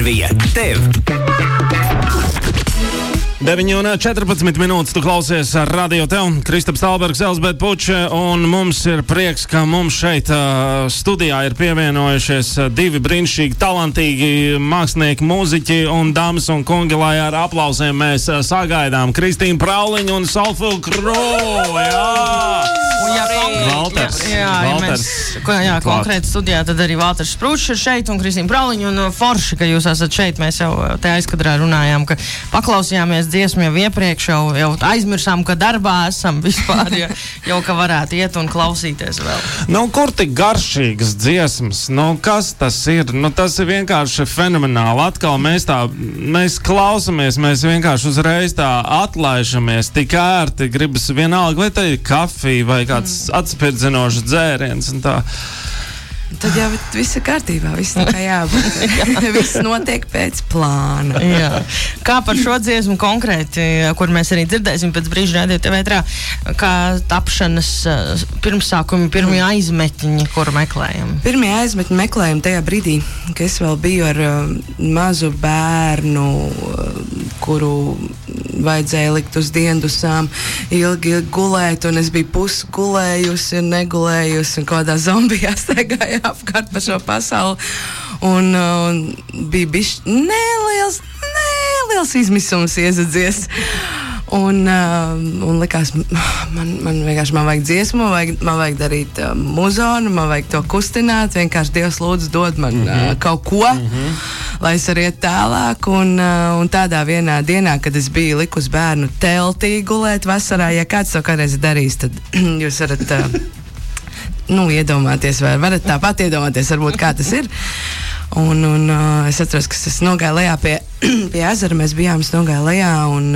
Intervija tev. 9:14 minūtes, tu klausies Radio Tev, Kristaps Talbergs, Elzbeta Puče, un mums ir prieks, ka mums šeit studijā ir pievienojušies divi brīnišķīgi, talantīgi mākslinieki, mūziķi un dāmas un kungi, lai ar aplausiem mēs sagaidām Kristīnu Prauliņu un Soulful Crew, Valters. Jā, konkrēti studijā tad arī Valters Sprūčs ir šeit un Kristīna Prauliņa, un forši, ka jūs esat šeit, mēs jau te aizkadrā runājām, ka paklausījāmies dziesmu jau iepriekš, jau aizmirsām, ka darbā esam vispār, jau ka varētu iet un klausīties vēl. Kur tik garšīgas dziesmas? Kas tas ir? Tas ir vienkārši fenomenāli. Atkal mēs klausamies, mēs vienkārši uzreiz tā atlaižamies, tik ērti, gribas vienalga, vai tā ir kafija vai kāds atspirdzinošs dzēriens un tā. Tad jau viss ir kārtībā, viss tā kā jābūt. Viss notiek pēc plāna. Jā. Kā par šo dziesmu konkrēti, kur mēs arī dzirdēsim pēc brīža Radio TV ētrā, kā tapšanas pirmsākumi, pirmie aizmetņi, kuru meklējam? Pirmie aizmetņi meklējam tajā brīdī, ka es vēl biju ar mazu bērnu, kuru vajadzēja likt uz diendusām, ilgi gulēt, un es biju pusgulējusi un negulējusi, un kādā zombijā staigāja apkārt pa šo pasauli, un bija bišķi neliels izmisums iezadzies. Un likās, man vienkārši vajag dziesmu, man vajag darīt muzonu, man vajag to kustināt, vienkārši Dievs lūdzu dod man kaut ko, lai es arī iet tālāk, un tādā vienā dienā, kad es biju likus bērnu teltī gulēt vasarā, ja kāds to kādreiz darīs, tad jūs varat iedomāties, vai varat tāpat iedomāties, varbūt kā tas ir. Un es atceros, ka es nogāju lejā pie ezera, mēs bijām, es nogāju lejā,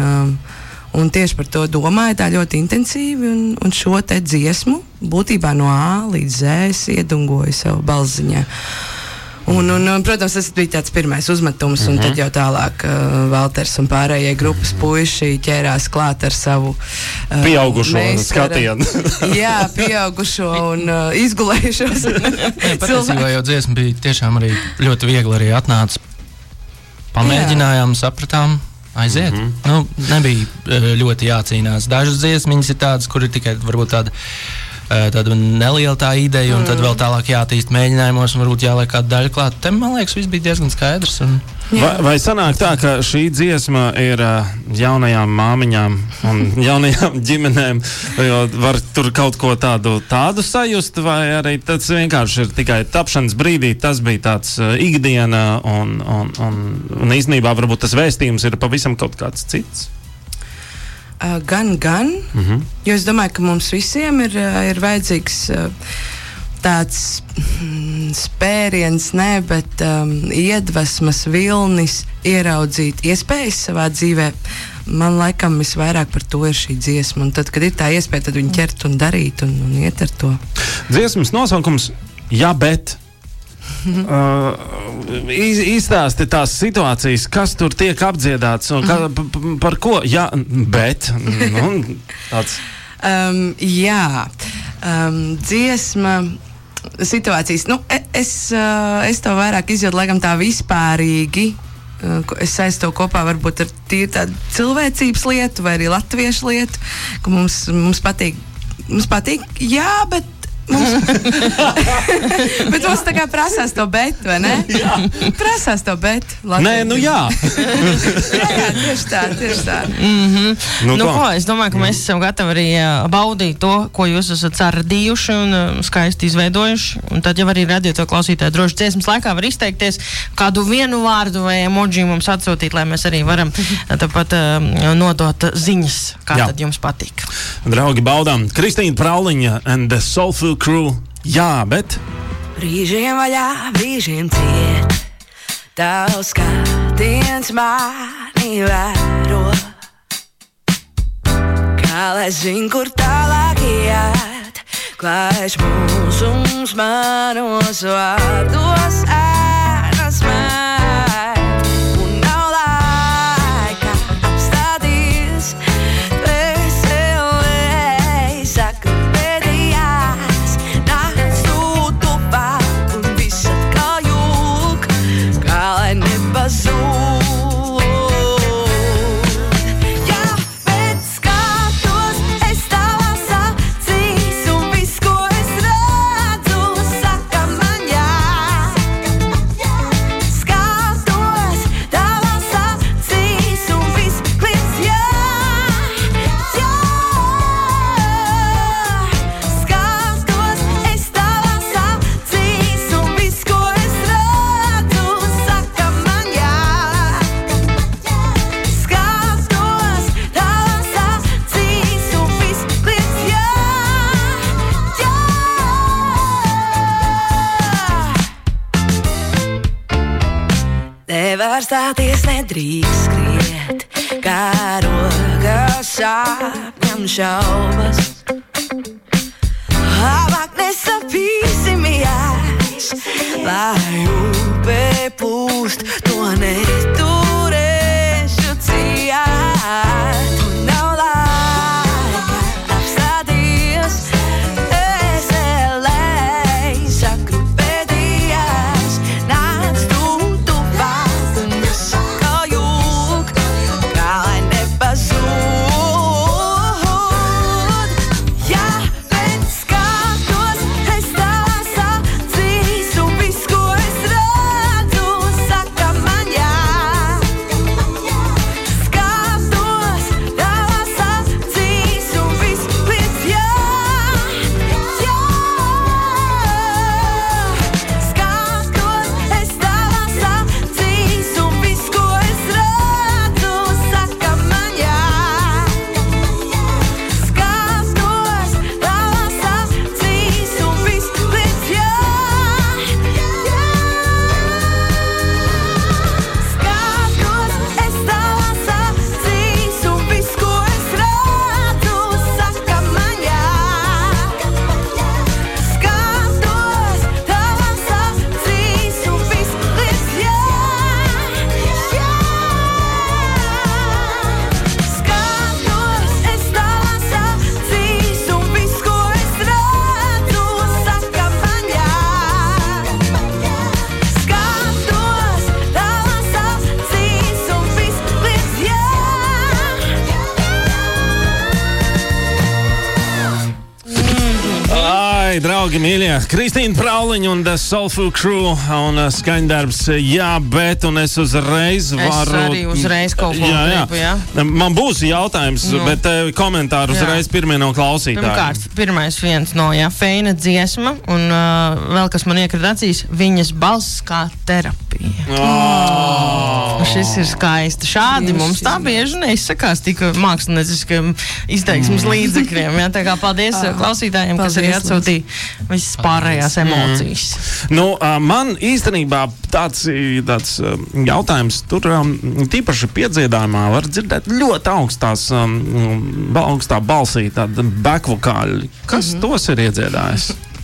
un tieši par to domāju tā ļoti intensīvi, un šo te dziesmu būtībā no A līdz Z es iedungoju savu balziņā. Un, protams, tas bija tāds pirmais uzmetums, un tad jau tālāk Valters un pārējie grupas puiši ķērās klāt ar savu pieaugušo skatienu. Jā, pieaugušo un izgulējušos. Patiesībā jau dziesma bija tiešām arī ļoti viegli arī atnāca. Pamēģinājām, sapratām, aiziet. Nebija ļoti jācīnās. Dažas dziesmiņas ir tādas, kur ir tikai varbūt tāda neliela tā ideja, un tad vēl tālāk jātīst mēģinājumos, un varbūt jāliek kāda daļa klāt. Te, man liekas, viss bija diezgan skaidrs. Vai sanāk tā, ka šī dziesma ir jaunajām māmiņām un jaunajām ģimenēm, jo var tur kaut ko tādu sajust, vai arī tas vienkārši ir tikai tapšanas brīdī, tas bija tāds ikdiena, un īstenībā varbūt tas vēstījums ir pavisam kaut kāds cits? Gan, jo es domāju, ka mums visiem ir vajadzīgs tāds spēriens, bet iedvesmas vilnis ieraudzīt iespējas savā dzīvē. Man laikam visvairāk par to ir šī dziesma, un tad, kad ir tā iespēja, tad viņu ķert un darīt un iet ar to. Dziesmas nosaukums Jā, bet izstāsti tās situācijas, kas tur tiek apdziedāts un par ko, jā, bet tāds. Dziesma situācijas, es to vairāk izjūtu laikam tā vispārīgi. Es saistu to kopā varbūt ar tīri tādu cilvēcības lietu vai arī latviešu lietu, ka mums patīk, jā, bet bet mums tā kā prasās to bet, vai ne? Jā. Prasās to bet. Nē, jā. jā, tieši tā. Es domāju, ka mēs esam gatavi arī baudīt to, ko jūs esat sardījuši un skaisti izveidojuši. Un tad jau arī Radio to klausītāji droši dziesmas laikā var izteikties, kādu vienu vārdu vai emoji mums atsūtīt, lai mēs arī varam tāpat nodot ziņas, kā tad jums patīk. Draugi, baudām Kristīna Prauliņa and the Soulful Crew. Jā, bet brīžiem vaļā, brīžiem ciet, tavs skatiens mani vēro, kā lai zin, kur tālāk iet, klāj mūsums manos vārdos ēnas mēr, un nav laika apstāties, veselē saka pēdējās, nāc tu tuvāk un viss atkal jūk, kā lai nebaz nevar stāties, nedrīkst skriet, kā rokas sāpņam šaubas. Labāk nesapīsimies, lai upe pūst, to neturēšu ciet. Nav laika apstāties, es elēju, sakrupēdījās, nāc tu tuvāk un nesaka jūk, kā lai nepazūd. Jā, bet skatos, es tavās acīs, un viss, ko es redzu, saka man jā. Skatos tavās acīs, un viss kliedz jā, jā. Skatos, es tavās acīs, un viss, ko es redzu, saka man jā. Skatos tavās acīs, un viss kliedz jā, jā. Skatos, es tavās acīs, un viss, ko es redzu, saka man jā. Skatos tavās acīs, un viss kliedz jā, jā. Skatos, es tavās acīs, un viss, ko es redzu, saka man jā. Skatos tavās acīs, un viss kliedz jā, Ai, draugi, mīļie, Kristīna Prauliņa un The Soulful Crew un skaņdarbs, jā, bet un es uzreiz varu... Es arī uzreiz kaut ko gribu, jā. Man būs jautājums, bet komentāri uzreiz pirmie no klausītājiem. Pirmkārt, pirmais viens no, jā, Feina dziesma, un vēl kas man iekrita acīs, viņas balss kā terapija. Šis ir skaisti. Šādi mums tā bieži neizsakās tik mākslinieckiem izteiksmes līdzekļiem, jā, tā kā paldies klausītājiem, kas arī atsūtīja visas pārējās emocijas. Nu, man īstenībā tāds jautājums, tur tīpaši piedziedājumā var dzirdēt ļoti augstā balsī, tāda backvokāļi. Kas tos ir iedziedājis?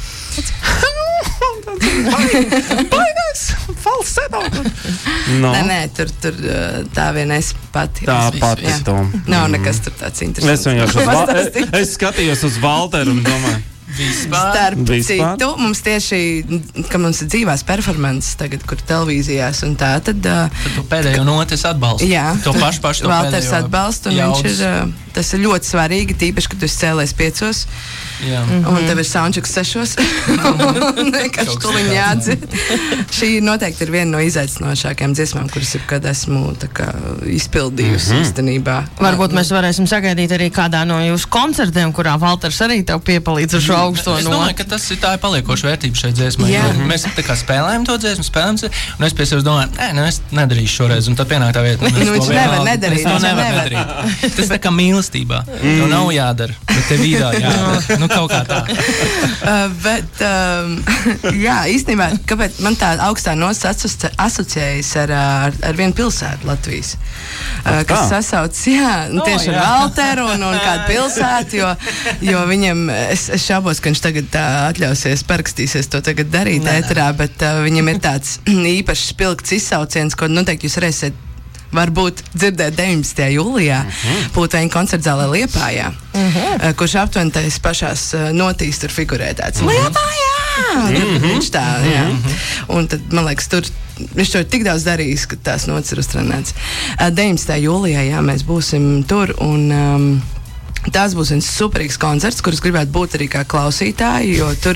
Baigais falseto. No. Nē, tur tā vien es pati. Tā pati to. Nav nekas tur tāds interesants. Es skatījos uz Valteru un domāju. Starp citu, mums tieši, ka mums ir dzīvās performances tagad, kur televīzijās un tā, tad tu pēdējo notis atbalstu. Jā, to pašu to Valters atbalstu, un viņš ir, tas ir ļoti svarīgi, tīpaši, kad tu esi cēlies 5. Jā. Un tev ir soundchecks 6. un vienkārši tuliņ jādzird. Šī noteikti ir viena no izaicinošākajām dziesmām, kuras jebkad esmu tā kā izpildījusi īstenībā. Varbūt mēs varēsim sagaidīt arī kādā no jūsu koncertiem, kurā Valters arī tev piepalīdz ar šo augsto Es noti. domāju, ka tas ir tā ir paliekoša vērtība šai dziesmai. Jā. Mēs tā kā spēlējam to dziesmu, un es pie sevis domāju, es nedarīšu šoreiz, un tad pienāk tā vieta. Viņš nevar nedarīt. To nevar nedarīt. Tas tā kā mīlestībā. To nav jādara, bet tev vīdā jādara. Nu, kaut kā tā. Bet, jā, īstenībā, kāpēc man tā augstā nots asociējas ar vienu pilsētu Latvijas, kas sasauc, tieši ar Valteru un kādu pilsētu, jo viņam, es šaubos, ka viņš tagad atļausies, parakstīsies to tagad darīt ēterā, bet viņam ir tāds īpašs spilgts izsauciens, ko noteikti jūs varēsiet varbūt dzirdēt 19. jūlijā Pūtveņa koncertzālē Liepājā, kurš aptuveni tais pašās notīs tur figurē tāds Liepājā! Viņš tā, jā. Un tad, man liekas, tur viņš to ir tik daudz darījis, ka tās notis ir uztrenēts. 19. jūlijā, jā, mēs būsim tur un tās būs viens superīgs koncerts, kurus gribētu būt arī kā klausītāji, jo tur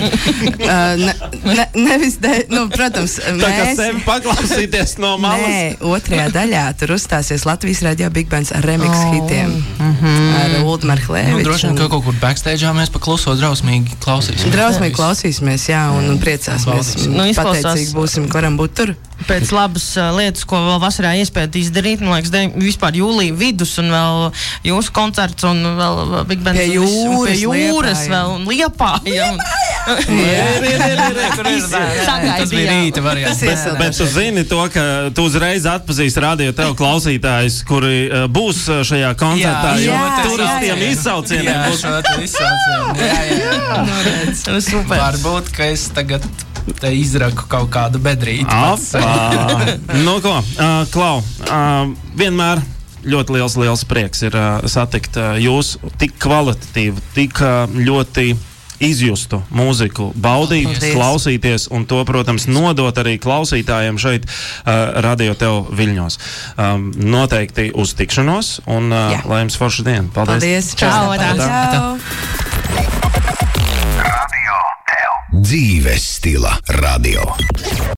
nevis, protams, Tā kā sevi paklausīties no malas. Nē, otrajā daļā tur uzstāsies Latvijas radio Big Bands ar remix hitiem. Ar Uldu Marhlēviču. Droši vien, ka kaut kur backstage'ā mēs pa kluso drausmīgi klausīsimies. Drausmīgi klausīsimies, jā, un priecāsimies. Pateicīgi būsim, ka varam būt tur. Pēc labas lietas, ko vēl vasarā iespējat izdarīt, man liekas, vispār jūlija vidus un vēl jūsu koncerts un vēl vēl Big Bands. Pie jūras, pie jūras Liepāja. vēl un Liepāja. Tas bija rīta variants. Bet tu zini to, ka tu uzreiz atpazīsti radio tev klausītājus, kuri būs šajā koncertā, jo tur uz tiem izsaucieniem būs. Super. Varbūt, ka es tagad te izraku kaut kādu bedrīti. Nu ko, Klau, vienmēr ļoti liels prieks ir satikt jūs tik kvalitatīvu, tik ļoti izjustu mūziku, baudīt, klausīties un to, protams, nodot arī klausītājiem šeit radio tev Viļņos. Noteikti uz tikšanos un lai jums forša diena. Paldies. Čau. Dzīves stila radio.